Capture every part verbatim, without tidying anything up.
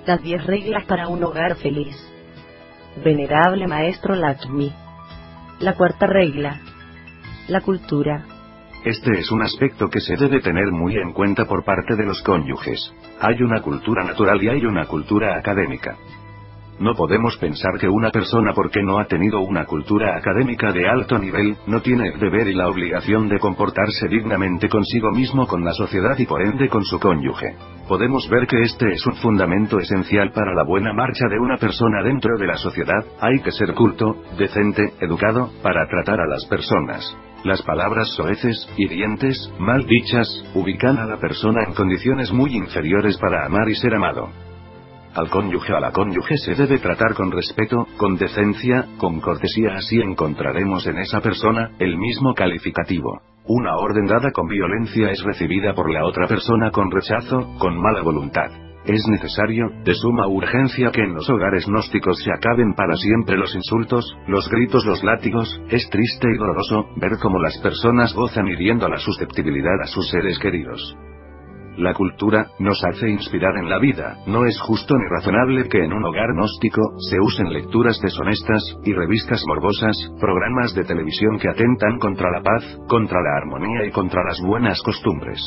Las diez reglas para un hogar feliz. Venerable Maestro Lakshmi. La cuarta regla. La cultura. Este es un aspecto que se debe tener muy en cuenta por parte de los cónyuges. Hay una cultura natural y hay una cultura académica. No podemos pensar que una persona, porque no ha tenido una cultura académica de alto nivel, no tiene el deber y la obligación de comportarse dignamente consigo mismo, con la sociedad y por ende con su cónyuge. Podemos ver que este es un fundamento esencial para la buena marcha de una persona dentro de la sociedad. Hay que ser culto, decente, educado, para tratar a las personas. Las palabras soeces, hirientes, mal dichas, ubican a la persona en condiciones muy inferiores para amar y ser amado. Al cónyuge o a la cónyuge se debe tratar con respeto, con decencia, con cortesía, así encontraremos en esa persona el mismo calificativo. Una orden dada con violencia es recibida por la otra persona con rechazo, con mala voluntad. Es necesario, de suma urgencia, que en los hogares gnósticos se acaben para siempre los insultos, los gritos, los látigos. Es triste y doloroso ver cómo las personas gozan hiriendo la susceptibilidad a sus seres queridos. La cultura nos hace inspirar en la vida. No es justo ni razonable que en un hogar gnóstico se usen lecturas deshonestas y revistas morbosas, programas de televisión que atentan contra la paz, contra la armonía y contra las buenas costumbres.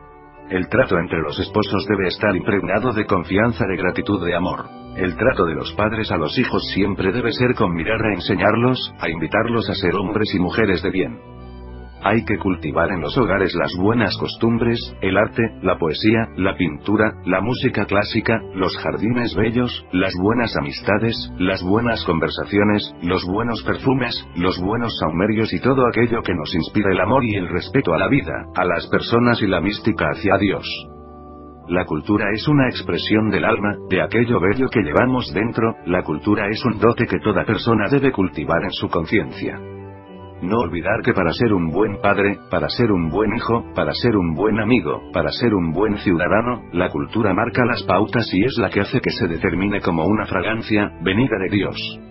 El trato entre los esposos debe estar impregnado de confianza, de gratitud, de amor. El trato de los padres a los hijos siempre debe ser con mirar a enseñarlos, a invitarlos a ser hombres y mujeres de bien. Hay que cultivar en los hogares las buenas costumbres, el arte, la poesía, la pintura, la música clásica, los jardines bellos, las buenas amistades, las buenas conversaciones, los buenos perfumes, los buenos sahumerios y todo aquello que nos inspira el amor y el respeto a la vida, a las personas y la mística hacia Dios. La cultura es una expresión del alma, de aquello bello que llevamos dentro. La cultura es un dote que toda persona debe cultivar en su conciencia. No olvidar que para ser un buen padre, para ser un buen hijo, para ser un buen amigo, para ser un buen ciudadano, la cultura marca las pautas y es la que hace que se determine como una fragancia, venida de Dios.